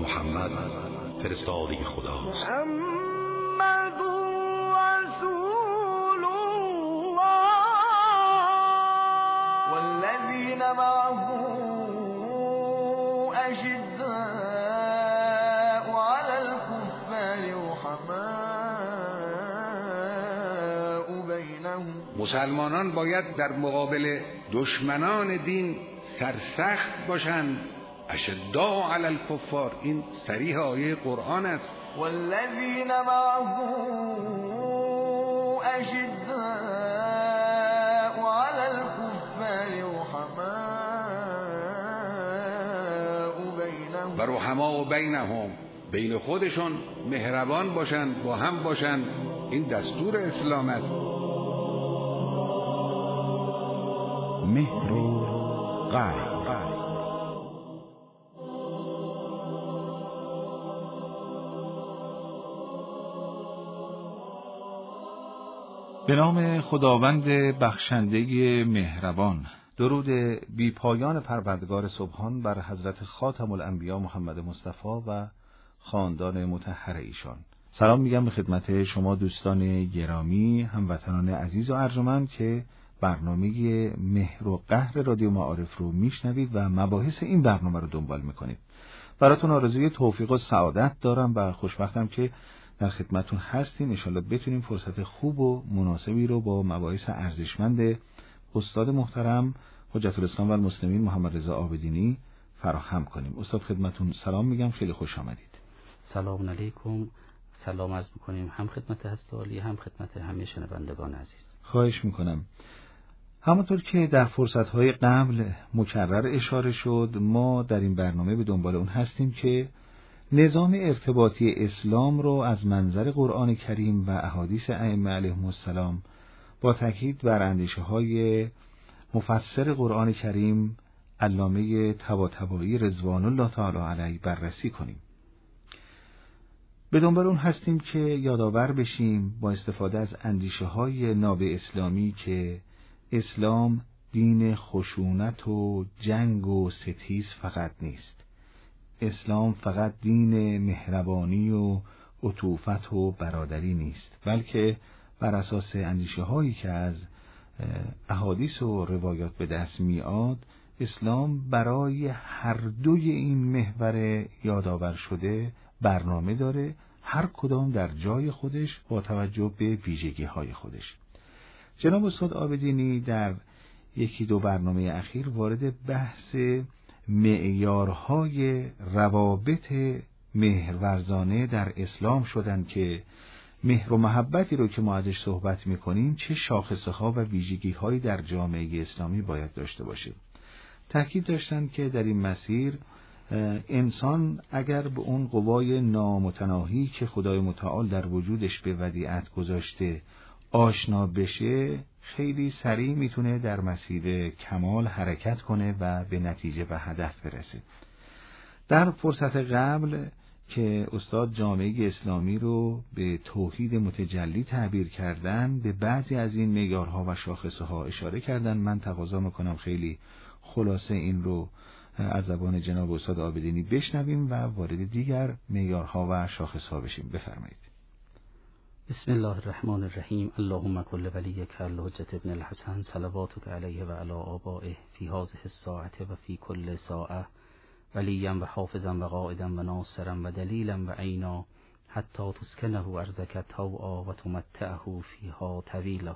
محمد فرستاده خداست. محمد رسول الله والذین معه اشداء علی الكفار رحماء بینهم. مسلمانان باید در مقابل دشمنان دین سرسخت باشند. اشداء علی الکفار، این صریح آیه قرآن است. والذین معه اشداء علی الکفار رحماء بینهم. و رحماء بینهم، بین خودشون مهربان باشند، با هم باشند. این دستور اسلام است. مهر و قهر. به نام خداوند بخشنده مهربان. درود بی پایان پروردگار سبحان بر حضرت خاتم الانبیا محمد مصطفی و خاندان مطهر ایشان. سلام میگم به خدمت شما دوستان گرامی، هموطنان عزیز و ارجمند که برنامه مهر و قهر رادیو معارف رو میشنوید و مباحث این برنامه رو دنبال میکنید. براتون آرزوی توفیق و سعادت دارم و خوشبختم که در خدمتون هستیم. انشالله بتونیم فرصت خوب و مناسبی رو با مباحث ارزشمند استاد محترم حجت الاسلام و المسلمین محمد رضا عابدینی فراهم کنیم. استاد خدمتون سلام میگم، خیلی خوش آمدید. سلام علیکم. سلام عرض میکنیم هم خدمت هست عالی، هم خدمت همه شنوندگان عزیز. خواهش میکنم. همونطور که در فرصتهای قبل مکرر اشاره شد، ما در این برنامه به دنبال اون هستیم که نظام ارتباطی اسلام رو از منظر قرآن کریم و احادیث ائمه علیهم السلام با تاکید بر اندیشه‌های مفسر قرآن کریم علامه طباطبایی رضوان الله تعالی علیه بررسی کنیم. به دنبال اون هستیم که یادآور بشیم با استفاده از اندیشه‌های ناب اسلامی که اسلام دین خشونت و جنگ و ستیز فقط نیست. اسلام فقط دین مهربانی و عطوفت و برادری نیست، بلکه بر اساس اندیشه هایی که از احادیث و روایات به دست میاد، اسلام برای هر دوی این محور یادآور شده برنامه داره، هر کدام در جای خودش با توجه به ویژگی های خودش. جناب استاد عابدینی در یکی دو برنامه اخیر وارد بحث معیارهای روابط مهرورزانه در اسلام شدند که مهر و محبتی رو که ما ازش صحبت میکنیم چه شاخصه ها و ویژگی هایی در جامعه اسلامی باید داشته باشه. تاکید داشتند که در این مسیر انسان اگر به اون قوای نامتناهی که خدای متعال در وجودش به ودیعت گذاشته آشنا بشه، خیلی سریع میتونه در مسیر کمال حرکت کنه و به نتیجه و هدف برسه. در فرصت قبل که استاد جامعه اسلامی رو به توحید متجلی تعبیر کردن، به بعضی از این معیارها و شاخصه ها اشاره کردن. من تقاضا میکنم خیلی خلاصه این رو از زبان جناب استاد عابدینی بشنویم و وارد دیگر معیارها و شاخصه ها بشیم. بفرمایید. بسم الله الرحمن الرحیم. اللهم کل ولیک الحجة ابن الحسن صلواتک علیه و علی آبائه فی هذه الساعة و فی کل ساعة ولیا و حافظا و قائدا و ناصرا و دلیلا و عینا حتی تسکنه ارضک طوعا و تمتعه فیها طویلا.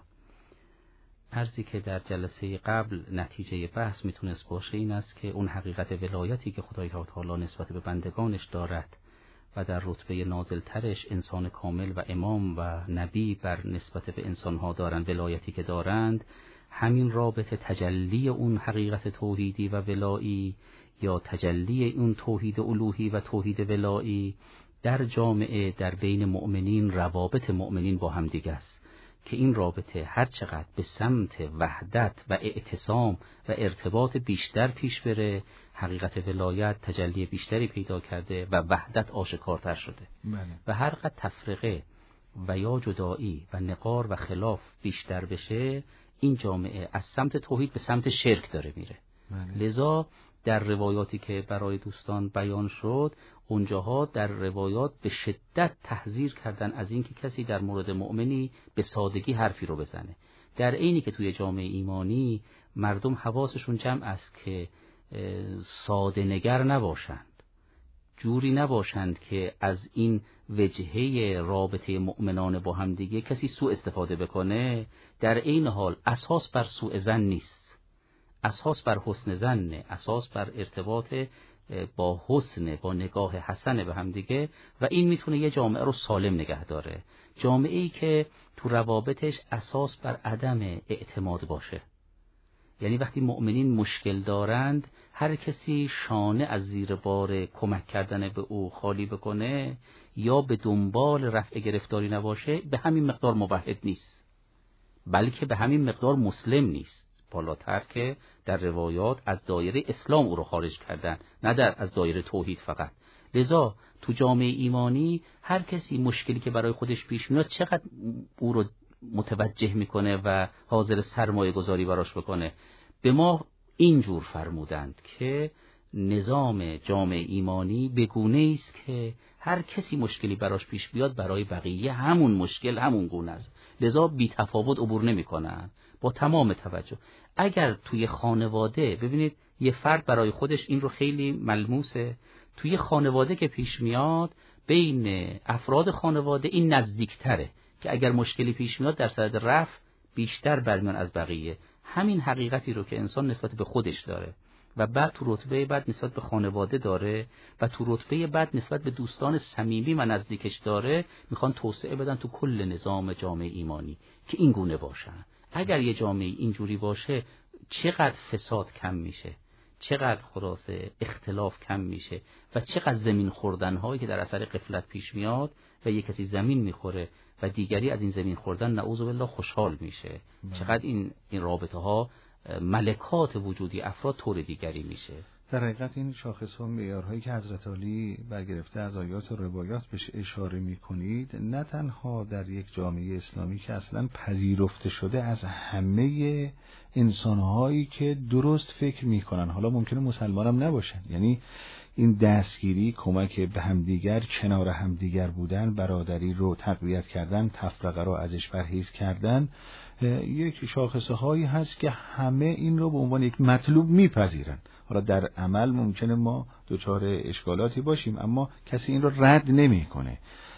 عرضی که در جلسه قبل نتیجه بحث میتونست باشه این است که اون حقیقت ولایتی که خدای تعالی نسبت به بندگانش دارد و در رتبه نازلترش انسان کامل و امام و نبی بر نسبت به انسانها دارند، ولایتی که دارند، همین رابطه تجلی اون حقیقت توحیدی و ولایی یا تجلی اون توحید الوهی و توحید ولایی در جامعه در بین مؤمنین، روابط مؤمنین با هم دیگه است که این رابطه هر چقدر به سمت وحدت و اعتصام و ارتباط بیشتر پیش بره، حقیقت ولایت تجلی بیشتری پیدا کرده و وحدت آشکارتر شده. و هر قدر تفرقه و یا جدایی و نقار و خلاف بیشتر بشه، این جامعه از سمت توحید به سمت شرک داره میره. لذا در روایاتی که برای دوستان بیان شد، اونجاها در روایات به شدت تحذیر کردن از اینکه کسی در مورد مؤمنی به سادگی حرفی رو بزنه. در عینی که توی جامعه ایمانی مردم حواسشون جمع است که ساده نگر نباشند، جوری نباشند که از این وجهه رابطه مؤمنان با هم دیگه کسی سوء استفاده بکنه. در این حال اساس بر سوء ظن نیست، اساس بر حسن ظن، اساس بر ارتباط با حسن، با نگاه حسن به هم دیگه، و این میتونه یه جامعه رو سالم نگه داره. جامعه ای که تو روابطش اساس بر عدم اعتماد باشه، یعنی وقتی مؤمنین مشکل دارند هر کسی شانه از زیر بار کمک کردن به او خالی بکنه یا به دنبال رفع گرفتاری نباشه، به همین مقدار موحد نیست، بلکه به همین مقدار مسلم نیست. بالاتر که در روایات از دایره اسلام او رو خارج کردن، نه از دایره توحید فقط. لذا تو جامعه ایمانی هر کسی مشکلی که برای خودش پیش میاد چقدر او رو متوجه میکنه و حاضر سرمایه گذاری براش بکنه. به ما اینجور فرمودند که نظام جامعه ایمانی بگونه است که هر کسی مشکلی براش پیش بیاد برای بقیه همون مشکل همون گونه است، لذا بی تفاوت عبور نمیکنن، با تمام توجه. اگر توی خانواده ببینید یه فرد برای خودش این رو خیلی ملموسه، توی خانواده که پیش میاد بین افراد خانواده این نزدیکتره که اگر مشکلی پیش میاد در صدد رفع بیشتر برمیان از بقیه. همین حقیقتی رو که انسان نسبت به خودش داره و بعد تو رتبه بعد نسبت به خانواده داره و تو رتبه بعد نسبت به دوستان صمیمی و نزدیکش داره، میخوان توسعه بدن تو کل نظام جامعه ایمانی که این گونه باشن. اگر یه جامعه اینجوری باشه چقدر فساد کم میشه، چقدر خلاصه اختلاف کم میشه و چقدر زمین خوردن هایی که در اثر غفلت پیش میاد و یک کسی زمین میخوره و دیگری از این زمین خوردن نعوذ بالله خوشحال میشه. چقدر این رابطه ها ملکات وجودی افراد طور دیگری میشه. در حقیقت این شاخص ها معیارهایی که حضرت علی برگرفته از آیات و روایات بهش اشاره میکنید، نه تنها در یک جامعه اسلامی که اصلا پذیرفته شده از همه انسانهایی که درست فکر میکنن، حالا ممکنه مسلمان هم نباشن، یعنی این دستگیری، کمک به همدیگر، کنار همدیگر بودن، برادری رو تقویت کردن، تفرقه رو ازش پرهیز کردن، یک شاخصه هایی هست که همه این رو به عنوان یک مطلوب میپذیرن. حالا در عمل ممکنه ما دچار اشکالاتی باشیم اما کسی این رو رد نمیکنه.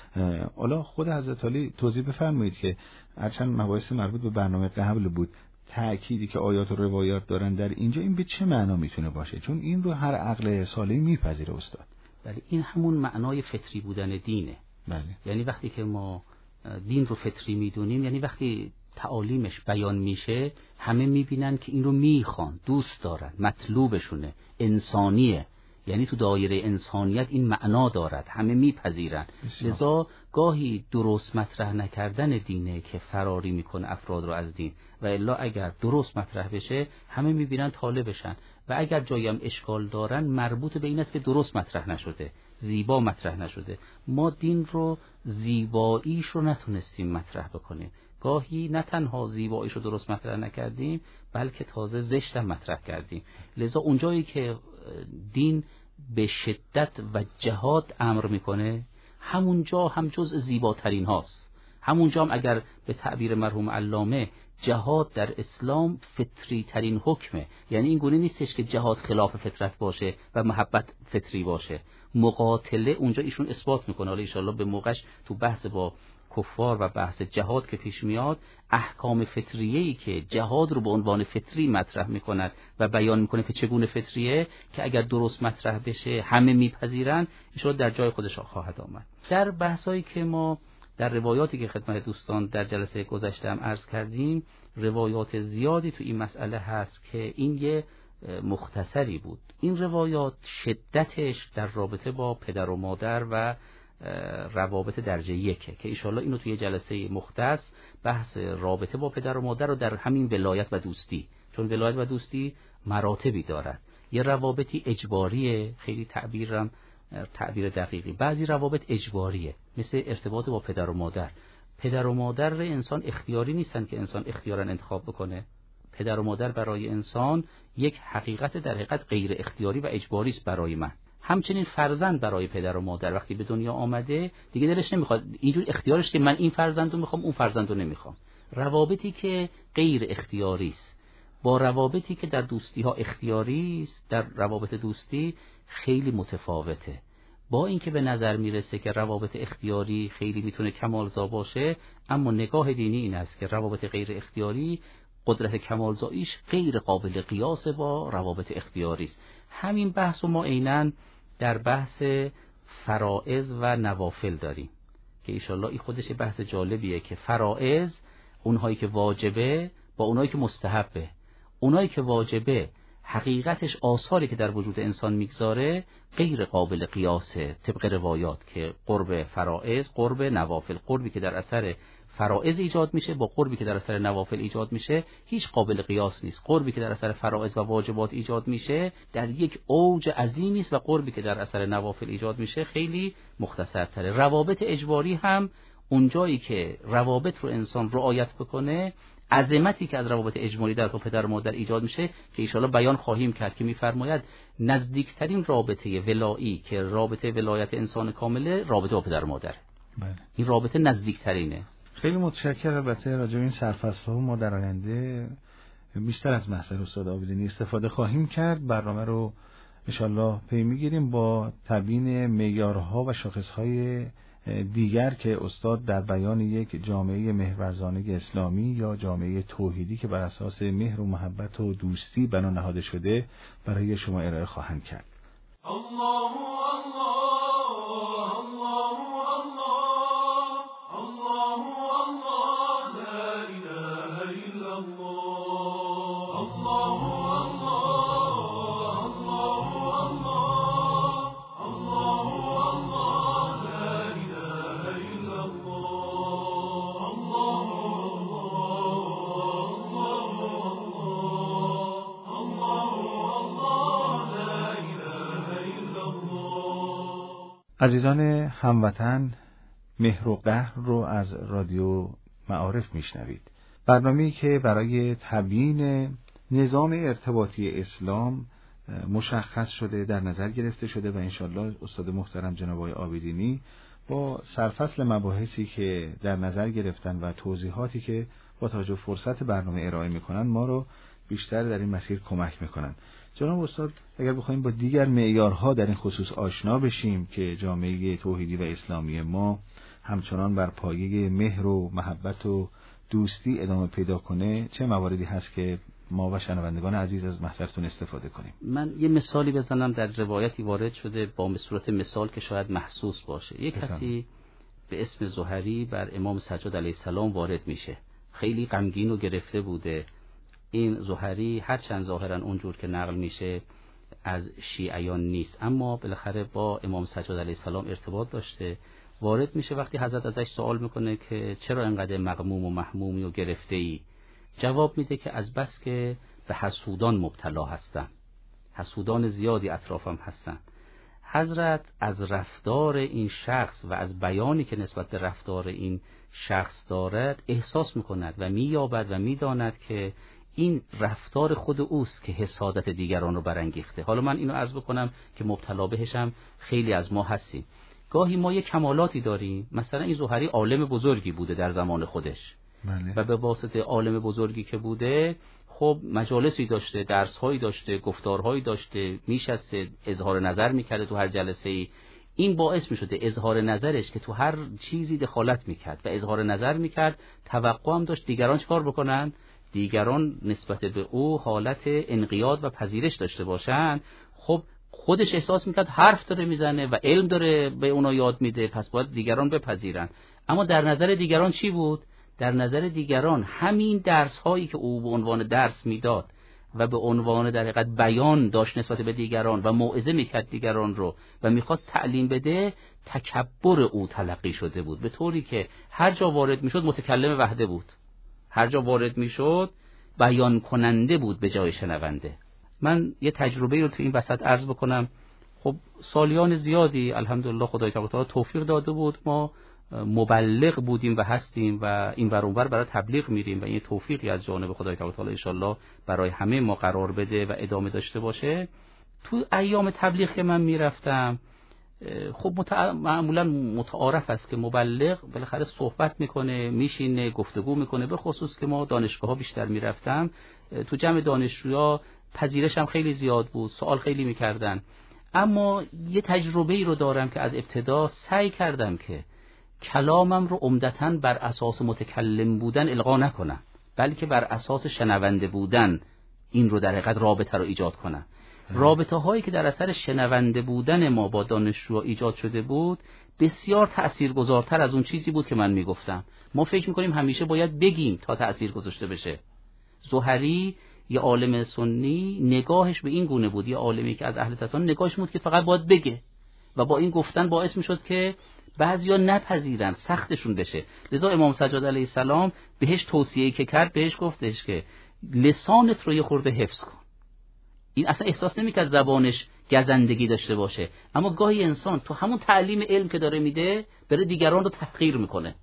حالا خود حضرت علی توضیح بفرمایید که هرچند مباحث مربوط به برنامه قبل بود، تأکیدی که آیات و روایات دارن در اینجا این به چه معنا میتونه باشه؟ چون این رو هر عقل سالم میپذیره استاد. بله، این همون معنای فطری بودن دینه. بله. یعنی وقتی که ما دین رو فطری میدونیم، یعنی وقتی تعالیمش بیان میشه همه میبینن که این رو میخوان، دوست دارن، مطلوبشونه، انسانیه، یعنی تو دایره انسانیت این معنا دارد، همه میپذیرن. لذا گاهی درست مطرح نکردن دینه که فراری میکنه افراد رو از دین، و الا اگر درست مطرح بشه همه میبینن طالبشن، و اگر جایی هم اشکال دارن مربوط به این است که درست مطرح نشده، زیبا مطرح نشده. ما دین رو زیباییش رو نتونستیم مطرح بکنیم، گاهی نه تنها زیباییش رو درست مطرح نکردیم بلکه تازه زشت هم مطرح کردیم. لذا اونجایی که دین به شدت و جهاد امر میکنه همونجا هم جزء زیباترین هاست. همونجا هم اگر به تعبیر مرحوم علامه جهاد در اسلام فطری ترین حکمه، یعنی این گونه نیستش که جهاد خلاف فطرت باشه و محبت فطری باشه. مقاتله اونجا ایشون اثبات میکنه، حالا ان شاءالله به موقعش تو بحث با کفار و بحث جهاد که پیش میاد، احکام فطریه‌ای که جهاد رو به عنوان فطری مطرح میکند و بیان میکنه که چگونه فطریه، که اگر درست مطرح بشه همه میپذیرن، ان شاءالله در جای خودش خواهد آمد. در بحثایی که ما در روایاتی که خدمت دوستان در جلسه گذشته هم عرض کردیم، روایات زیادی تو این مسئله هست که این یه مختصری بود. این روایات شدتش در رابطه با پدر و مادر و روابط درجه یکه که انشالله اینو توی جلسه مختص بحث رابطه با پدر و مادر رو در همین ولایت و دوستی، چون ولایت و دوستی مراتبی دارد. یه روابطی اجباریه، خیلی تعبیر دقیقی، بعضی روابط اجباریه مثل ارتباط با پدر و مادر. پدر و مادر انسان اختیاری نیستن که انسان اختیاراً انتخاب بکنه. پدر و مادر برای انسان یک حقیقت در حقیقت غیر اختیاری و اجباری است برای من. همچنین فرزند برای پدر و مادر وقتی به دنیا آمده دیگه دلش نمیخواد، اینجور اختیارش که من این فرزندو میخوام اون فرزندو نمیخوام. روابطی که غیر اختیاری است با روابطی که در دوستی ها اختیاری است، در روابط دوستی خیلی متفاوته. با اینکه به نظر میرسه که روابط اختیاری خیلی میتونه کمالزا باشه، اما نگاه دینی این است که روابط غیر اختیاری قدرت کمالزاییش غیر قابل قیاس با روابط اختیاری است. همین بحث رو ما عیناً در بحث فرائض و نوافل داریم که انشالله این خودش بحث جالبیه که فرائض اونهایی که واجبه با اونهایی که مستحبه. اونهایی که واجبه حقیقتش آثاری که در وجود انسان میگذاره غیر قابل قیاسه طبق روایات که قرب فرائض، قرب نوافل، قربی که در اثر فرائض ایجاد میشه با قربی که در اثر نوافل ایجاد میشه هیچ قابل قیاس نیست. قربی که در اثر فرائض و واجبات ایجاد میشه در یک اوج عظیمی است و قربی که در اثر نوافل ایجاد میشه خیلی مختصرتره. روابط اجباری هم اونجایی که روابط رو انسان رعایت بکنه، عظمتی که از روابط اجباری در تو پدر و مادر ایجاد میشه که ان شاءالله بیان خواهیم کرد که میفرماید نزدیکترین رابطه ولایی که رابطه ولایت انسان کامله رابطه با پدر و مادر. بله. این رابطه نزدیکترینه. خیلی متشکرم. البته راجع به این سرفصل‌ها ما در آینده بیشتر از محضر استاد عابدینی استفاده خواهیم کرد. برنامه رو انشالله پی میگیریم با تبیین معیارها و شاخصهای دیگر که استاد در بیان یک جامعه مهرورزانه اسلامی یا جامعه توحیدی که بر اساس مهر و محبت و دوستی بنا نهاده شده برای شما ارائه خواهند کرد. عزیزان هموطن، مهر و قهر رو از رادیو معارف میشنوید. برنامه‌ای که برای تبیین نظام ارتباطی اسلام مشخص شده، در نظر گرفته شده و انشالله استاد محترم جناب آقای عابدینی با سرفصل مباحثی که در نظر گرفتن و توضیحاتی که با توجه فرصت برنامه ارائه میکنن ما رو بیشتر در این مسیر کمک میکنن. جناب استاد اگر بخوایم با دیگر معیارها در این خصوص آشنا بشیم که جامعه توحیدی و اسلامی ما همچنان بر پایه مهر و محبت و دوستی ادامه پیدا کنه، چه مواردی هست که ما و شنوندگان عزیز از محضرتون استفاده کنیم؟ من یه مثالی بزنم. در روایتی وارد شده با صورت مثال که شاید محسوس باشه. یک کسی به اسم زهری بر امام سجاد علیه السلام وارد میشه. خیلی غمگین و گرفته بوده. این زهری هرچند ظاهرا اونجور که نقل میشه از شیعیان نیست، اما بالاخره با امام سجاد علیه السلام ارتباط داشته. وارد میشه، وقتی حضرت ازش سوال میکنه که چرا انقدر مغموم و محمومی و گرفته ای، جواب میده که از بس که به حسودان مبتلا هستم، حسودان زیادی اطرافم هستن. حضرت از رفتار این شخص و از بیانی که نسبت به رفتار این شخص دارد احساس میکند و مییابد و میداند که این رفتار خود اوست که حسادت دیگران رو برانگیخته. حالا من اینو عرض بکنم که مبتلا بهشم خیلی از ما هستیم. گاهی ما یک کمالاتی داریم، مثلا این زهری عالم بزرگی بوده در زمان خودش و به واسطه عالم بزرگی که بوده خب مجالسی داشته، درس‌هایی داشته، گفتارهایی داشته، میشسته، اظهار نظر میکرده تو هر جلسه‌ای. این باعث میشده اظهار نظرش که تو هر چیزی دخالت میکرد و اظهار نظر میکرد، توقع هم داشت دیگران چکار بکنن؟ دیگران نسبت به او حالت انقیاد و پذیرش داشته باشن. خب خودش احساس میکرد حرف داره میزنه و علم داره به اونا یاد میده، پس باید دیگران بپذیرن. اما در نظر دیگران چی بود؟ در نظر دیگران همین درس هایی که او به عنوان درس میداد و به عنوان در حقیقت بیان داشت نسبت به دیگران و موعظه میکرد دیگران رو و میخواست تعلیم بده، تکبر او تلقی شده بود، به طوری که هر جا وارد میشد متکلم وحده بود، هر جا وارد میشد بیان کننده بود به جای شنونده. من یه تجربه رو تو این وسط عرض بکنم. خب سالیان زیادی الحمدلله خدای تعالی توفیق داده بود، ما مبلغ بودیم و هستیم و این ور اون ور برای تبلیغ میریم و این توفیقی از جانب خدای تعالی ان شاء الله برای همه ما قرار بده و ادامه داشته باشه. تو ایام تبلیغ که من میرفتم خب معمولا متعارف است که مبلغ بالاخره صحبت میکنه، میشینه، گفتگو میکنه. به خصوص که ما دانشگاه ها بیشتر میرفتم، تو جمع دانشجویا پذیرش هم خیلی زیاد بود، سوال خیلی میکردن. اما یه تجربه ای رو دارم که از ابتدا سعی کردم که کلامم رو عمدتاً بر اساس متکلم بودن القا نکنم، بلکه بر اساس شنونده بودن این رو در حقیقت رابطه رو ایجاد کنم. رابطه هایی که در اثر شنونده بودن ما با دانشجوها ایجاد شده بود بسیار تأثیرگذارتر از اون چیزی بود که من میگفتم. ما فکر میکنیم همیشه باید بگیم تا تأثیر گذاشته بشه. زهری یه عالم سنی نگاهش به این گونه بود، یه عالمی که از اهل تصانیف نگاهش بود که فقط باید بگه و با این گفتن باعث میشد که بعضیا نپذیرن، سختشون بشه. لذا امام سجاد علیه السلام بهش توصیه‌ای که کرد، بهش گفتش که لسانت رو یه خورده حفظ کن. این اصلا احساس نمی‌کرد زبانش گزندگی داشته باشه، اما گاهی انسان تو همون تعلیم علم که داره میده بره دیگران رو تحقیر میکنه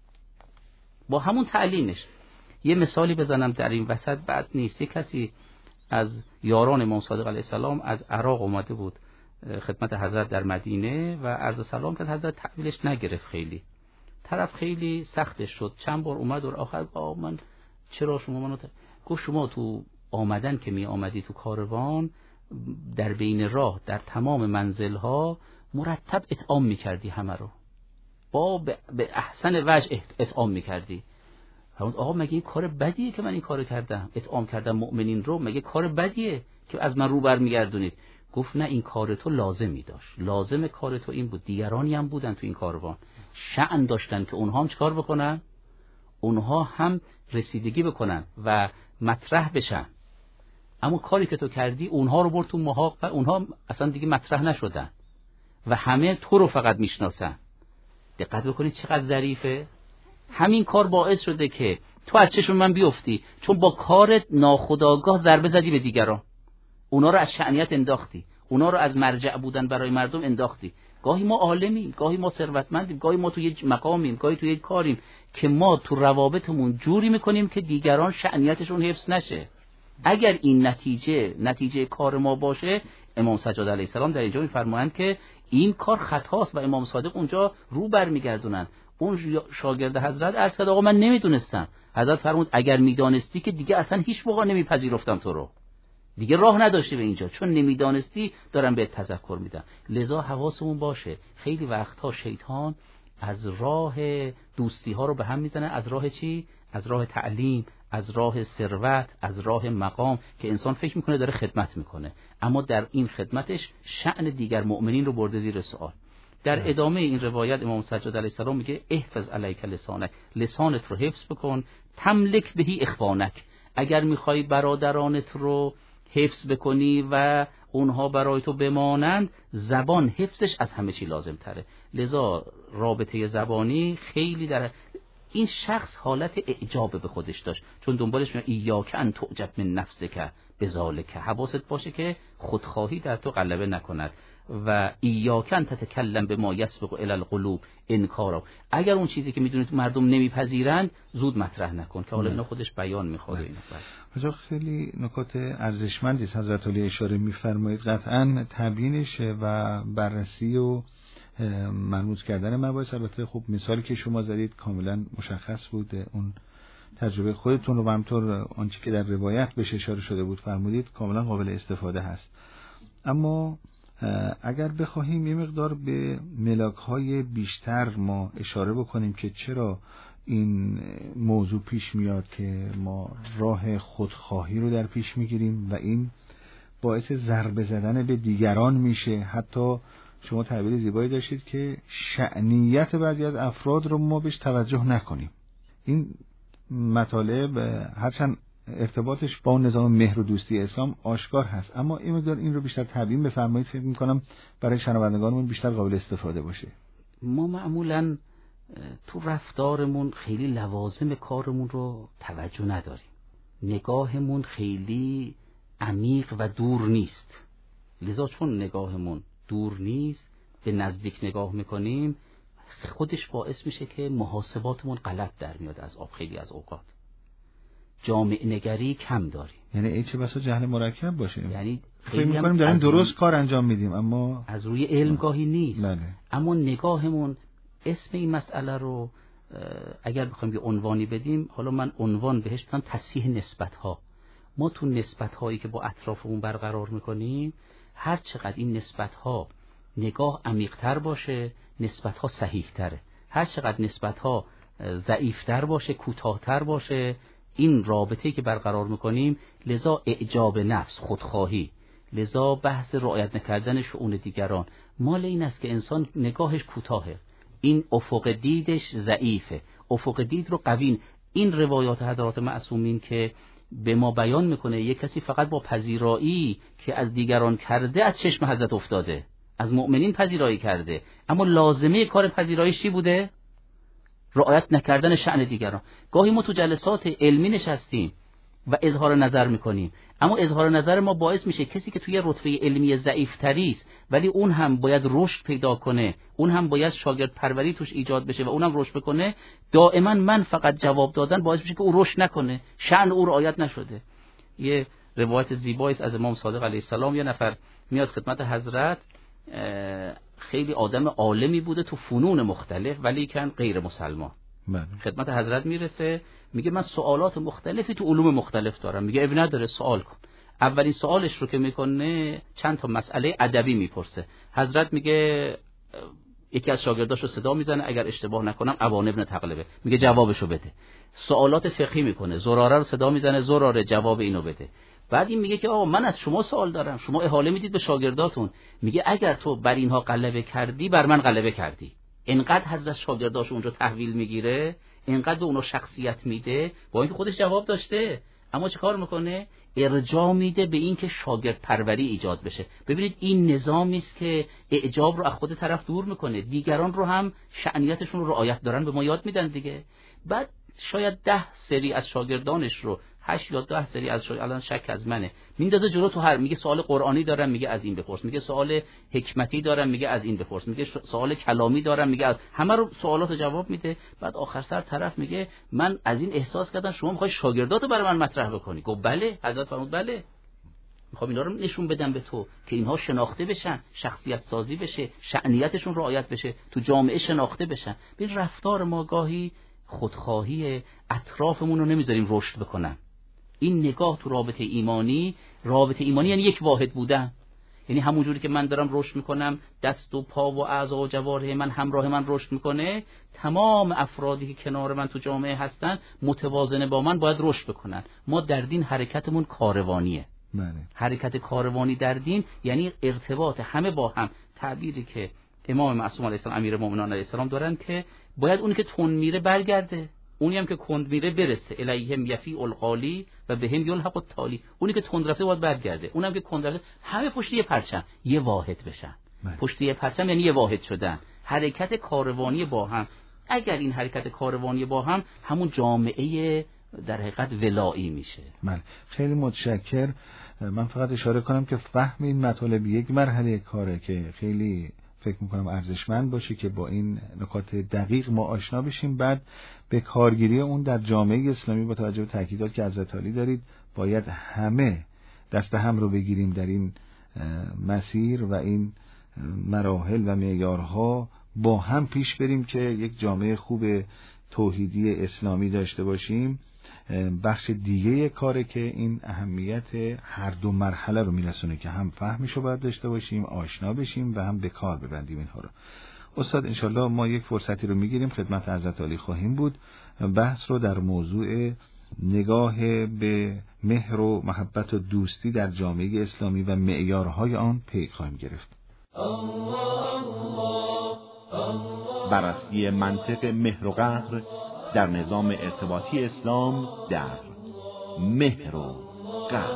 با همون تعلیمش. یه مثالی بزنم در این وسط بعد نیست. یک کسی از یاران امام صادق علیه السلام از عراق اومده بود خدمت حضرت در مدینه و عرض سلام کرد. حضرت تحویلش نگرفت، خیلی طرف خیلی سختش شد. چند بار اومد و آخر من چرا شما منو گفت شما تو آمدن که می آمدی تو کاروان در بین راه در تمام منزلها مرتب اطعام می کردی، همه رو به احسن وجه اطعام می کردی. آقا مگه این کار بدیه که من این کارو کردم، اطعام کردم مؤمنین رو، مگه کار بدیه که از من رو برمیگردونید؟ گفت نه، این کار تو لازمی داشت، لازم کار تو این بود. دیگرانی هم بودن تو این کاروان شأن داشتن که اونها هم چیکار بکنن؟ اونها هم رسیدگی بکنن و مطرح بشن. اما کاری که تو کردی اونها رو برد تو محاق و اونها اصلا دیگه مطرح نشدن و همه تو رو فقط میشناسن. دقت بکنید چقدر ظریفه. همین کار باعث شده که تو از چشم من بیفتی، چون با کارت ناخودآگاه ضربه زدی به دیگران، اونا رو از شأنیت انداختی، اونا رو از مرجع بودن برای مردم انداختی. گاهی ما عالمیم، گاهی ما ثروتمندیم، گاهی ما تو یه مقامیم، گاهی تو یه کاریم که ما تو روابطمون جوری میکنیم که دیگران شأنیتشون حفظ نشه. اگر این نتیجه کار ما باشه، امام سجاد علیه السلام در اینجا میفرمایند که این کار خطاست و امام صادق اونجا رو برمیگردونن. اون شاگرد حضرت عرض کرد آقا من نمیدونستم. حضرت فرمود اگر میدانستی که دیگه اصلا هیچ موقع نمیپذیرفتم تو رو، دیگه راه نداشتی به اینجا، چون نمیدانستی دارم بهت تذکر میدم. لذا حواسمون باشه، خیلی وقتها شیطان از راه دوستی ها رو به هم میزنه. از راه چی؟ از راه تعلیم، از راه ثروت، از راه مقام، که انسان فکر میکنه داره خدمت میکنه اما در این خدمتش شأن دیگر مؤمنین رو برده زیر سوال. در ادامه این روایت امام سجاد علیه السلام میگه احفظ علیک لسانک، لسانت رو حفظ بکن، تملک بهی اخوانک، اگر میخوای برادرانت رو حفظ بکنی و اونها برای تو بمانند، زبان حفظش از همه چی لازم تره. لذا رابطه زبانی خیلی در این شخص حالت اعجاب به خودش داشت، چون دنبالش میاد ایاک ان تعجب من نفسک بذالک، حواست باشه که خودخواهی در تو غلبه نکند و ایاک ان تتکلم بما یسبق الی القلوب انکارا، اگر اون چیزی که میدونید مردم نمیپذیرند زود مطرح نکن که حالا اینا خودش بیان میخواد. اینا خیلی نکات ارزشمندی است حضرت علی اشاره میفرمایید. قطعا تبیینش و بررسی و مرموز کردن مباحث، البته خب مثالی که شما زدید کاملا مشخص بود، اون تجربه خودتون رو و همطور آنچه که در روایت بهش اشاره شده بود فرمودید کاملا قابل استفاده هست. اما اگر بخواهیم یه مقدار به ملاک‌های بیشتر ما اشاره بکنیم که چرا این موضوع پیش میاد که ما راه خودخواهی رو در پیش میگیریم و این باعث ضربه زدن به دیگران میشه، حتی شما تعبیر زیبایی داشتید که شأنیت بعضی از افراد رو ما بهش توجه نکنیم. این مطالب هرچند ارتباطش با اون نظام مهر و دوستی اسلام آشکار هست، اما این مقدار این رو بیشتر تبیین بفرمایید، فکر می‌کنم برای شنوندگانمون بیشتر قابل استفاده باشه. ما معمولاً تو رفتارمون خیلی لوازم کارمون رو توجه نداریم، نگاهمون خیلی عمیق و دور نیست. لذا چون نگاهمون دور نیست، به نزدیک نگاه میکنیم، خودش باعث میشه که محاسباتمون غلط در میاد از آب خیلی از اوقات. جامعه نگری کم داریم. یعنی ای چه بسا جهل مرکب باشه. یعنی فکر می‌کنیم داریم درست کار انجام میدیم اما از روی علم گاهی نیست. بله. اما نگاهمون اسم این مسئله رو اگر بخوایم یه عنوانی بدیم، حالا من عنوان بهش میگم تصحیح نسبت‌ها. ما تو نسبت‌هایی که با اطرافمون برقرار می‌کنیم، هر چقدر این نسبت‌ها نگاه عمیق‌تر باشه، نسبت‌ها صحیح‌تره. هر چقدر نسبت‌ها ضعیف‌تر باشه، کوتاه‌تر باشه، این رابطه‌ای که برقرار می‌کنیم، لذا اعجاب نفس، خودخواهی، لذا بحث رعایت نکردن شؤون دیگران، مال این است که انسان نگاهش کوتاهه، این افق دیدش ضعیفه، افق دید رو قوی. این روایات حضرات معصومین که به ما بیان میکنه یک کسی فقط با پذیرایی که از دیگران کرده از چشم حضرت افتاده، از مؤمنین پذیرایی کرده، اما لازمه کار پذیراییش چی بوده؟ رعایت نکردن شأن دیگران. گاهی ما تو جلسات علمی نشستیم و اظهار نظر میکنیم، اما اظهار نظر ما باعث میشه کسی که توی رتبه علمی ضعیف‌تری است ولی اون هم باید رشد پیدا کنه، اون هم باید شاگرد پروری توش ایجاد بشه و اونم رشد بکنه، دائما من فقط جواب دادن باعث میشه که او رشد نکنه، شأن او رعایت نشده. یه روایت زیبایی است از امام صادق علیه السلام، یه نفر میاد خدمت حضرت، خیلی آدم عالمی بوده تو فنون مختلف ولی کن غیر مسلمان. خدمت حضرت میرسه، میگه من سوالات مختلفی تو علوم مختلف دارم. میگه ابن نداره، سوال کن. اولین سوالش رو که میکنه چند تا مسئله ادبی میپرسه. حضرت میگه یکی از شاگرداشو صدا میزنه، اگر اشتباه نکنم ابان ابن تغلبه، میگه جوابشو بده. سوالات فقهی میکنه، زراره رو صدا میزنه، زراره جواب اینو بده. بعد این میگه که آقا من از شما سوال دارم، شما احاله میدید به شاگرداتون، میگه اگر تو بر اینها غلبه کردی بر من غلبه کردی. اینقدر حضرت شاگرداش اونجا تحویل میگیره، اینقدر به اونو شخصیت میده، با اینکه خودش جواب داشته، اما چه کار میکنه؟ ارجاع میده به این که شاگرد پروری ایجاد بشه. ببینید این نظامی است که اعجاب رو از خود طرف دور میکنه، دیگران رو هم شأنیتشون رو رعایت دارن به ما یاد میدن دیگه. بعد شاید 10 سری از شاگردانش رو 8 یا 10 سری از الان شک از منه میندازه جلو، تو هر میگه سوال قرآنی دارم، میگه از این بپرس، میگه سوال حکمتی دارم، میگه از این بپرس، میگه سوال کلامی دارم، میگه از همه رو سوالات جواب میده. بعد آخر سر طرف میگه من از این احساس کردم شما میخوای شاگرداتو برای من مطرح بکنی. گفت بله. حضرت فرمود بله، میخوام اینا رو نشون بدم به تو که اینها شناخته بشن، شخصیت سازی بشه، شأنیتشون رعایت بشه، تو جامعه شناخته بشن. ببین رفتار ما گاهی خودخواهی، اطرافمون رو نمیذاریم رشد بکنن. این نگاه تو رابطه ایمانی یعنی یک واحد بودن، یعنی همون جوری که من دارم رشد میکنم، دست و پا و اعضا و جوارح من همراه من رشد میکنه، تمام افرادی که کنار من تو جامعه هستن متوازنه با من باید رشد بکنن. ما در دین حرکتمون کاروانیه. حرکت کاروانی در دین یعنی ارتباط همه با هم. تعبیری که امام معصوم علیه السلام امیر المؤمنین علیه السلام دارن که باید اونی که تند میره برگرده، اونی هم که کند میره برسه. الیهم یفی القالی و بهم یلحق التالی. اونی که تند رفته باید برگرده، اونم که کند رفته، همه پشت یه پرچم یه واحد بشن. پشت یه پرچم یعنی یه واحد شدن، حرکت کاروانی با هم. اگر این حرکت کاروانی با هم همون جامعه در حقیقت ولایی میشه. خیلی متشکر. من فقط اشاره کنم که فهم این مطالب یک مرحله کاره که خیلی فکر میکنم ارزشمند باشه که با این نکات دقیق ما آشنا بشیم. بعد به کارگیری اون در جامعه اسلامی با توجه به تاکیدات که حضرت علی دارید باید همه دست هم رو بگیریم در این مسیر و این مراحل و معیارها با هم پیش بریم که یک جامعه خوب توحیدی اسلامی داشته باشیم. بخش دیگه کاره که این اهمیت هر دو مرحله رو میرسونه که هم فهمشو باید داشته باشیم، آشنا بشیم و هم به کار ببندیم اینها رو. استاد انشالله ما یک فرصتی رو میگیریم خدمت حضرت علی خواهیم بود، بحث رو در موضوع نگاه به مهر و محبت و دوستی در جامعه اسلامی و معیارهای آن پی خواهیم گرفت. بررسی منطق مهر و قهر در نظام ارتباطی اسلام در مهر و قهر.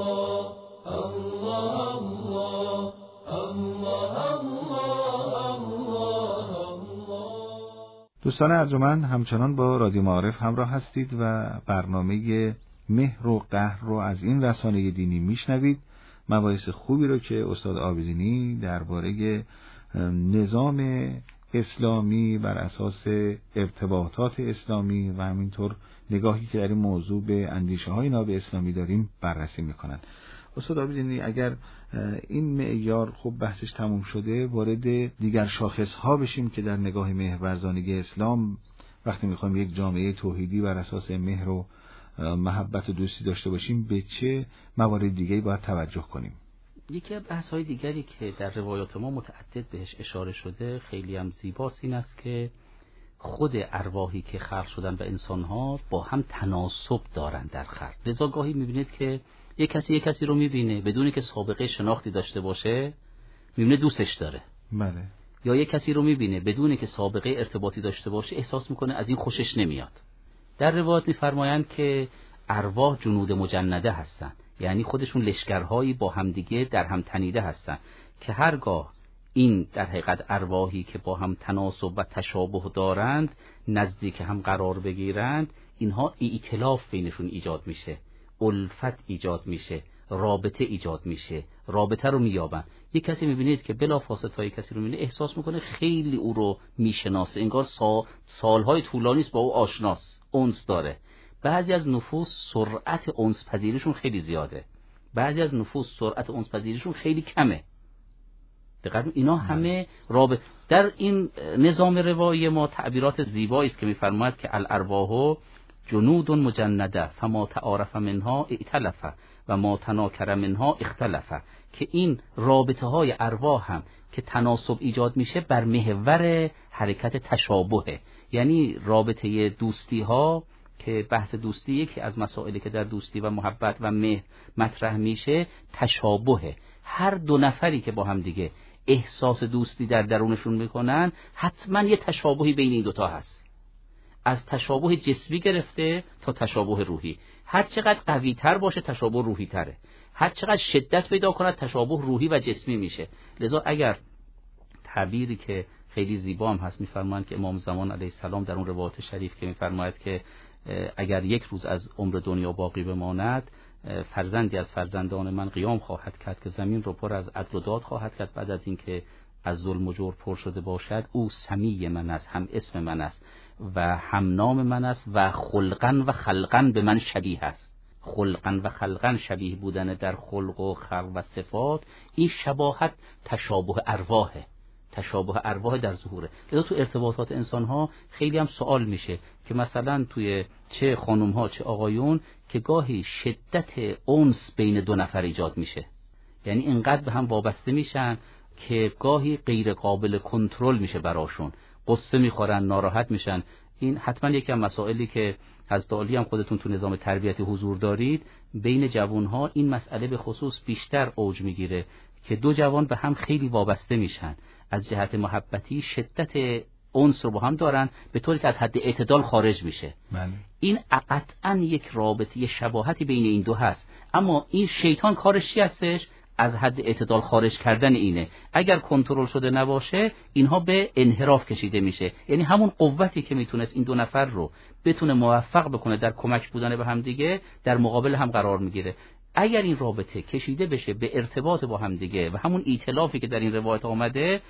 دوستان ارجمند همچنان با رادیو معارف همراه هستید و برنامه مهر و قهر رو از این رسانه دینی میشنوید. مباحث خوبی رو که استاد عابدینی درباره نظام اسلامی، بر اساس ارتباطات اسلامی و همینطور نگاهی که در این موضوع به اندیشه های ناب اسلامی داریم بررسی میکنن. استاد عابدینی، اگر این معیار خب بحثش تموم شده، وارد دیگر شاخص ها بشیم که در نگاه مهرورزانگی اسلام وقتی میخوایم یک جامعه توحیدی بر اساس مهر و محبت و دوستی داشته باشیم، به چه موارد دیگه‌ای باید توجه کنیم؟ یکی از بحث‌های دیگری که در روایات ما متعدد بهش اشاره شده، خیلی هم زیباست، این است که خود ارواحی که خلق شدن و انسان‌ها با هم تناسب دارن در خلق. لذا گاهی می‌بینید که یک کسی رو می‌بینه بدون که سابقه شناختی داشته باشه، می‌بینه دوستش داره. بله. یا یک کسی رو می‌بینه بدون که سابقه ارتباطی داشته باشه، احساس می‌کنه از این خوشش نمیاد. در روایات می‌فرمایند که ارواح جنود مجنده هستن، یعنی خودشون لشکرهایی با همدیگه در هم تنیده هستن که هرگاه این در حقیقت ارواحی که با هم تناسب و تشابه دارند نزدیک هم قرار بگیرند، اینها ائتلاف بینشون ایجاد میشه، الفت ایجاد میشه، رابطه ایجاد میشه، رابطه رو مییابن. یک کسی میبینید که بلافاصله تا یک کسی رو میبینه احساس میکنه خیلی او رو میشناسه، انگار سالهای طولانی است با او آشناس، انس داره. بعضی از نفوس سرعت انس پذیریشون خیلی زیاده، بعضی از نفوس سرعت انس پذیریشون خیلی کمه. دقیقاً اینا همه رابطه. در این نظام روایی ما تعبیرات زیبایی است که می‌فرماید که الارواح جنود مجنده فما تعارف منها ائتلف و ما تناکر منها اختلف، که این رابطه های ارواح هم که تناسب ایجاد میشه بر محور حرکت تشابهه. یعنی رابطه دوستی ها که بحث دوستی یکی از مسائلی که در دوستی و محبت و مهر مطرح میشه تشابهه. هر دو نفری که با هم دیگه احساس دوستی در درونشون میکنن، حتما یه تشابهی بین این دوتا هست، از تشابه جسمی گرفته تا تشابه روحی. هر چقدر قوی تر باشه تشابه روحی تره، هر چقدر شدت پیدا کنه تشابه روحی و جسمی میشه. لذا اگر تعبیری که خیلی زیبا هم هست میفرمایند که امام زمان علیه السلام در اون روایت شریف که میفرماید که اگر یک روز از عمر دنیا باقی بماند، فرزندی از فرزندان من قیام خواهد کرد که زمین رو پر از عدل و داد خواهد کرد بعد از اینکه از ظلم و جور پر شده باشد. او سمی من است، هم اسم من است و هم نام من است و خلقن و خلقن به من شبیه است. خلقن و خلقن شبیه بودن در خلق و خلق و صفات، این شباهت تشابه ارواحه، تشابه ارواح در ظهوره. لذا تو ارتباطات انسان ها خیلی هم سوال میشه که مثلا توی چه خانم ها چه آقایون که گاهی شدت انس بین دو نفر ایجاد میشه، یعنی اینقدر به هم وابسته میشن که گاهی غیر قابل کنترل میشه براشون، قصه میخورن، ناراحت میشن. این حتما یکی از مسائلی که حضرت علی هم خودتون تو نظام تربیتی حضور دارید، بین جوانها این مسئله به خصوص بیشتر اوج میگیره که دو جوان به هم خیلی وابسته میشن، از جهت محبتی شدت انس رو با هم دارن به طوری که از حد اعتدال خارج میشه. این قطعا یک رابطه شباهتی بین این دو هست، اما این شیطان کارش چی هستش؟ از حد اعتدال خارج کردن اینه. اگر کنترل شده نباشه اینها به انحراف کشیده میشه، یعنی همون قوتی که میتونست این دو نفر رو بتونه موفق بکنه در کمک بودن به هم دیگه، در مقابل هم قرار میگیره. اگر این رابطه کشیده بشه به ارتباط با هم دیگه و همون ائتلافی که در این روایت آمده،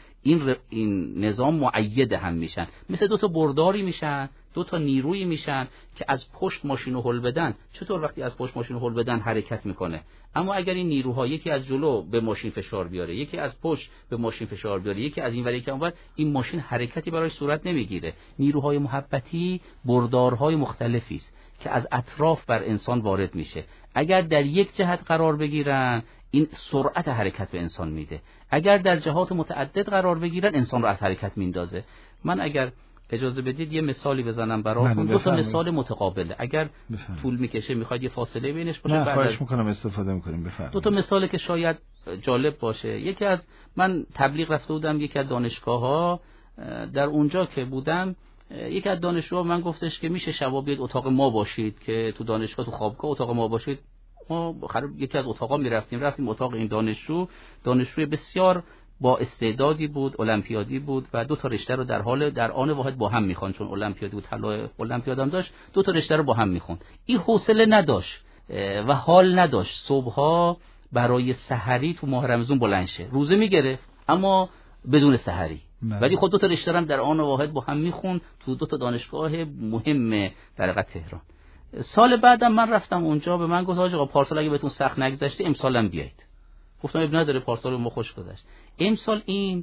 این نظام مؤید هم میشن، مثل دو تا برداری میشن، دو تا نیرویی میشن که از پشت ماشینو هل بدن. چطور وقتی از پشت ماشینو هل بدن حرکت میکنه؟ اما اگر این نیروها یکی از جلو به ماشین فشار بیاره، یکی از پشت به ماشین فشار بیاره، یکی از این ور یکی اونور، این ماشین حرکتی براش صورت نمیگیره. نیروهای محبتی بردارهای مختلفی است که از اطراف بر انسان وارد میشه. اگر در یک جهت قرار بگیرن این سرعت حرکت به انسان میده، اگر در جهات متعدد قرار بگیرن انسان رو از حرکت میندازه. من اگر اجازه بدید یه مثالی بزنم براتون، دو تا مثال متقابله، اگر طول میکشه میخواید یه فاصله بینش باشه بعد خواهش میکنم استفاده میکنیم. بفرمایید. دو تا مثالی که شاید جالب باشه. یکی از من تبلیغ رفته بودم یکی از دانشگاه‌ها، در اونجا که بودم یکی از دانشجوها من گفتش که میشه شبا بیاد اتاق ما باشید، که تو دانشگاه تو خوابگاه اتاق ما باشید. ما یکی از اتاقا رفتیم اتاق این دانشجوی بسیار با استعدادی بود، المپیادی بود و دو تا رشته رو در آن واحد با هم میخوان، چون المپیادی بود، طلای المپیاد هم داشت، دو تا رشته رو با هم میخوان. این حوصله نداشت و حال نداشت صبحها برای سحری تو ماه رمضان بلند شه. روزه میگرفت اما بدون سحری. ولی خود 2 تا رشته هم در آن واحد با هم میخوند تو 2 تا دانشگاه مهم در حقیقت تهران. سال بعدم من رفتم اونجا، به من گفت آقا پارسال اگه بهتون سخت نگذشته امسالم بیایید. گفتم اب نداره، پارسال ما خوش گذشت. امسال این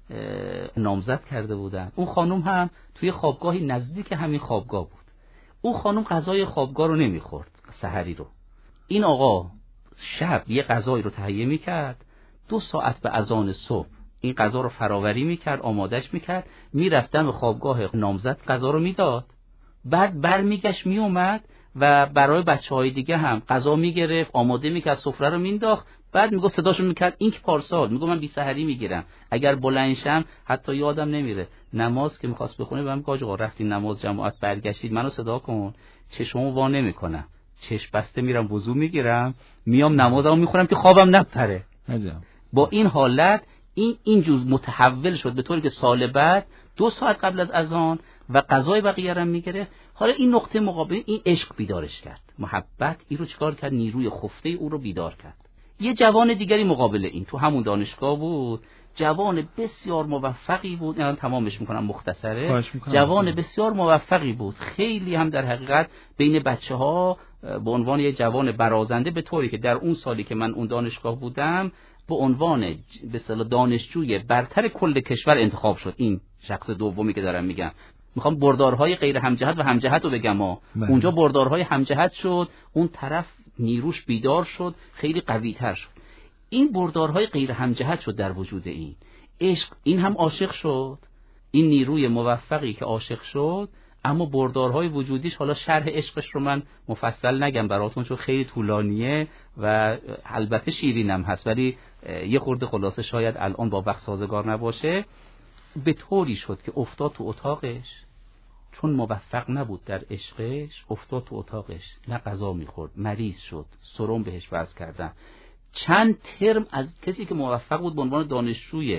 نامزد کرده بودن. اون خانم هم توی خوابگاهی نزدیک همین خوابگاه بود. اون خانم غذای خوابگاه رو نمیخورد، سحری رو. این آقا شب یه غذایی رو تهیه میکرد، 2 ساعت به اذان صبح این غذا رو فراوری میکرد، آمادش میکرد، میرفتن به خوابگاه نامزد غذا رو میداد، بعد برمیگشت میومد و برای بچهای دیگه هم غذا میگرفت، آماده میکرد، سفره رو مینداخت، بعد میگفت صداشو میکرد این که پارسال میگم من بی سحری میگیرم، اگر بلندشم حتی یادم نمیره نماز که میخواست بخونه بهم گفت آقا رفتی نماز جماعت برگشتید منو صدا کن، چشمو وا نمیکنم، چشم بسته میرم وضو میگیرم، میام نمازمو میخونم که خوابم نپره. با این حالت این جزء متحول شد به طوری که سال بعد 2 ساعت قبل از اذان و غذای بقیه رو میگیره. حالا این نقطه مقابل این عشق بیدارش کرد، محبت این رو چیکار کرد؟ نیروی خفته او رو بیدار کرد. یه جوان دیگری مقابل این تو همون دانشگاه بود، جوان بسیار موفقی بود، الان تمامش میکنم مختصره، جوان بسیار موفقی بود، خیلی هم در حقیقت بین بچه‌ها به عنوان یه جوان برازنده، به طوری که در اون سالی که من اون دانشگاه بودم به عنوان به اصطلاح دانشجوی برتر کل کشور انتخاب شد. این شخص دومی که دارم میگم، میخوام بردارهای غیر همجهت و همجهت رو بگم اونجا بردارهای همجهت شد، اون طرف نیروش بیدار شد، خیلی قوی تر شد. این بردارهای غیر همجهت شد در وجود این عشق، این هم عاشق شد، این نیروی موفقی که عاشق شد، اما بردارهای وجودیش، حالا شرح عشقش رو من مفصل نگم براتون چون خیلی طولانیه و البته شیرینم هست، ولی یه خورده خلاصه شاید الان با وقت سازگار نباشه. به طوری شد که افتاد تو اتاقش، چون موفق نبود در عشقش، افتاد تو اتاقش، نه غذا میخورد، مریض شد، سرم بهش وضع کردن. چند ترم از کسی که موفق بود به عنوان دانشجوی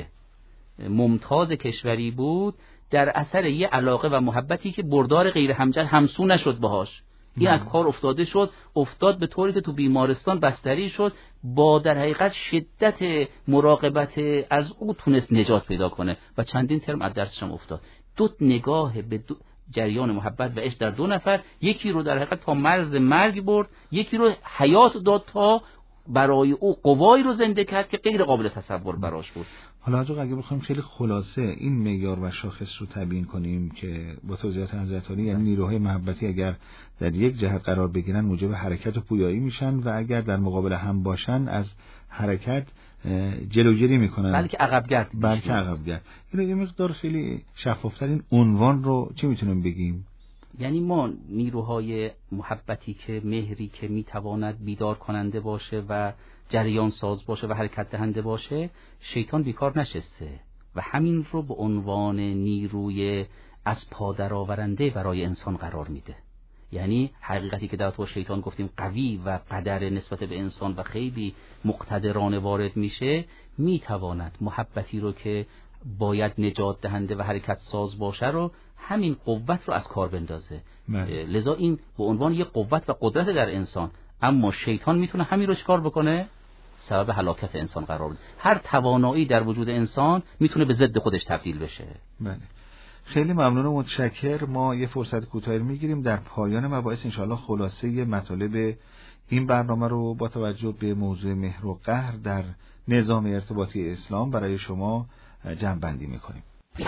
ممتاز کشوری بود، در اثر یه علاقه و محبتی که بردار غیر همجهت همسو نشد باهاش، این از کار افتاده شد، افتاد به طوری که تو بیمارستان بستری شد، با در حقیقت شدت مراقبت از او تونست نجات پیدا کنه و چندین ترم از درسش هم افتاد. 2 نگاه به جریان محبت و عشق در 2 نفر، یکی رو در حقیقت تا مرز مرگ برد، یکی رو حیات داد تا برای او قوایی رو زنده کرد که غیر قابل تصور براش بود. حالا حاجی اگه بخوایم خیلی خلاصه این معیار و شاخص رو تبیین کنیم که با توضیحات حضرت عالی، یعنی نیروهای محبتی اگر در یک جهت قرار بگیرن موجب حرکت و پویایی میشن و اگر در مقابل هم باشن از حرکت جلوگیری میکنن، بلکه عقبگرد. این یه مقدار خیلی شفافتر این عنوان رو چی میتونیم بگیم؟ یعنی ما نیروهای محبتی که مهری که میتواند بیدار کننده باشه و جریان ساز باشه و حرکت دهنده باشه، شیطان بیکار نشسته و همین رو به عنوان نیروی از پا درآورنده برای انسان قرار میده. یعنی حقیقتی که در تو شیطان گفتیم قوی و قدر نسبت به انسان و خیلی مقتدرانه وارد میشه، میتواند محبتی رو که باید نجات دهنده و حرکت ساز باشه رو، همین قوت رو از کار بندازه. لذا این به عنوان یک قوت و قدرت در انسان، اما شیطان میتونه همین رو چکار بکنه؟ سبب هلاکت انسان قرار بده. هر توانایی در وجود انسان میتونه به ضد خودش تبدیل بشه. بله. خیلی ممنون و متشکر. ما یه فرصت کوتاهی میگیریم، در پایان مباحث انشاءالله خلاصه مطالب این برنامه رو با توجه به موضوع مهر و قهر در نظام ارتباطی اسلام برای شما جمع بندی میکنیم.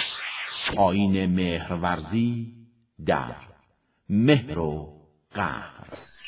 آیین مهرورزی در مهر و قهر.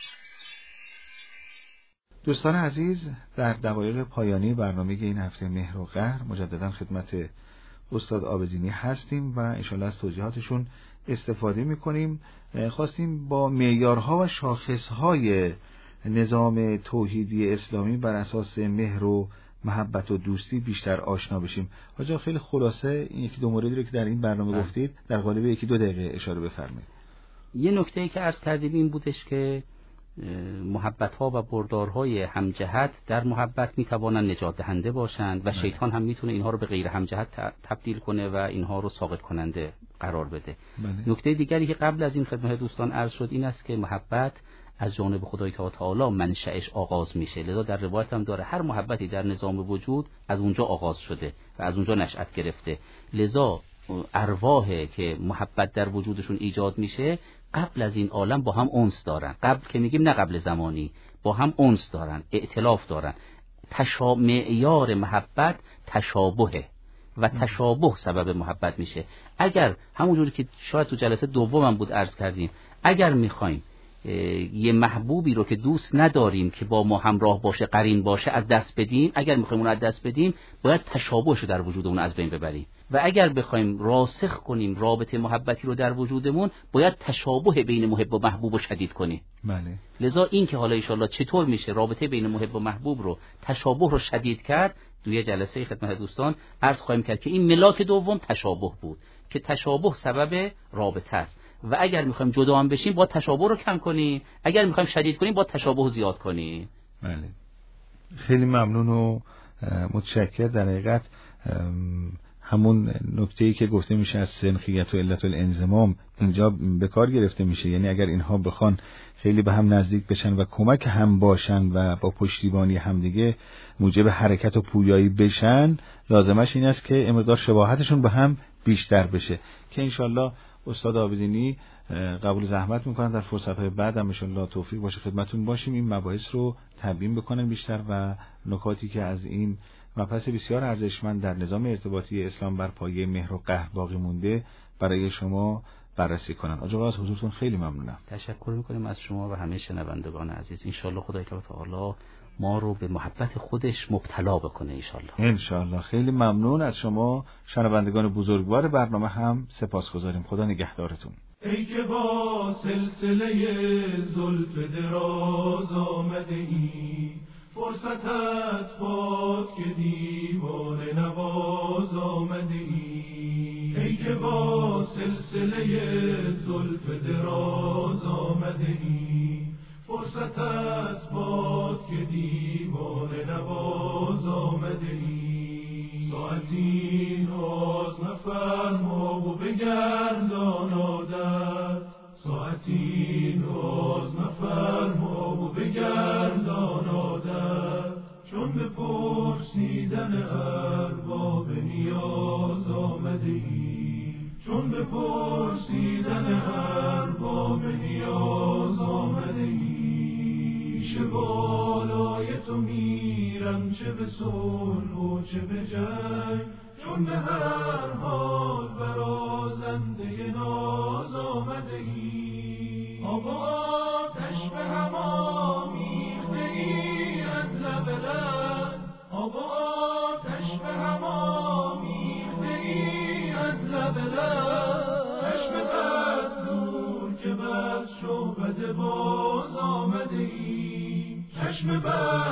دوستان عزیز، در دقایق پایانی برنامه این هفته مهر و قهر مجددا خدمت استاد عابدینی هستیم و انشاءالله از توضیحاتشون استفاده میکنیم. خواستیم با معیارها و شاخصهای نظام توحیدی اسلامی بر اساس مهر و محبت و دوستی بیشتر آشنا بشیم. حاجی خیلی خلاصه این 1-2 موردی رو که در این برنامه گفتید در قالب 1-2 دقیقه اشاره بفرمایید. یه نکته‌ای که عرض کردیم این بودش که محبت‌ها و بردارهای همجهت در محبت میتوانند نجات دهنده باشند و شیطان هم میتونه اینها رو به غیر همجهت تبدیل کنه و اینها رو ساقط کننده قرار بده. نکته دیگری که قبل از این خدمت دوستان عرض شد این است که محبت از جانب خدای تعالی منشأش آغاز میشه. لذا در روایت هم داره هر محبتی در نظام وجود از اونجا آغاز شده و از اونجا نشأت گرفته. لذا ارواحی که محبت در وجودشون ایجاد میشه قبل از این عالم با هم انس دارن. قبل که میگیم نه قبل زمانی، با هم انس دارن، ائتلاف دارن. معیار محبت تشابهه و تشابه سبب محبت میشه. اگر همونجوری که شاید تو جلسه دومم بود عرض کردیم، اگر میخوایم یه محبوبی رو که دوست نداریم که با ما همراه باشه، قرین باشه، از دست بدیم، اگر میخوایم اون از دست بدیم باید تشابهش رو در وجودمون از بین ببریم. و اگر بخوایم راسخ کنیم رابطه محبتی رو در وجودمون باید تشابه بین محب و محبوب رو شدید کنیم. بله. لذا این که حالا ان شاءالله چطور میشه رابطه بین محب و محبوب رو تشابه رو شدید کرد، توی جلسه خدمت دوستان عرض خواهیم کرد که این ملاک دوم تشابه بود که تشابه سبب رابطه است. و اگر میخوایم جدا هم بشیم با تشابه رو کم کنیم، اگر میخوایم شدید کنیم با تشابه زیاد کنیم. بله. خیلی ممنون و متشکر. در حقیقت همون نکته‌ای که گفته میشه از سنخیت و علت الانضمام اینجا به کار گرفته میشه. یعنی اگر اینها بخوان خیلی به هم نزدیک بشن و کمک هم باشن و با پشتیبانی همدیگه موجب حرکت و پویایی بشن، لازمش این است که مقدار شباهتشون به هم بیشتر بشه که انشالله استاد عابدینی قبول زحمت میکنن در فرصت‌های بعد هم انشالله توفیق باشه خدمتون باشیم این مباحث رو تبیین بکنن بیشتر و نکاتی که از این مبحث بسیار ارزشمند در نظام ارتباطی اسلام بر پایه مهر و قهر باقی مونده برای شما بررسی کنن. آقا از حضورتون خیلی ممنونم. تشکر میکنیم از شما و همه شنوندگان عزیز. انشالله خدای تعالی ما رو به محبت خودش مبتلا بکنه انشالله. انشالله. خیلی ممنون از شما شنوندگان بزرگوار برنامه هم سپاسگزاریم. خدا نگهدارتون. ای که با سلسله زلف دراز آمده ای، فرصتت باد که دیوانه نواز آمده ای. ای که با سلسله زلف دراز آمده ای، فرصتت باد که دیوانه نواز آمده ای. ساعتی ناز نفرما و بگردان عادت، ساعتی ناز نفرما و بگردان عادت. چون به پرسیدن ارباب نیاز آمده ای، چون به پرسیدن ارباب نیاز آمده ای. پیش بالای تو میرم چه به صلح و چه به جنگ، چون به هر حال برازنده ناز آمده ای. آب و آتش به هم آمیخته ای از لب لب، آب و آتش به هم آمیخته ای از لب لب. چشم بد نور که بس شعبده باز آمده ای، چشم بد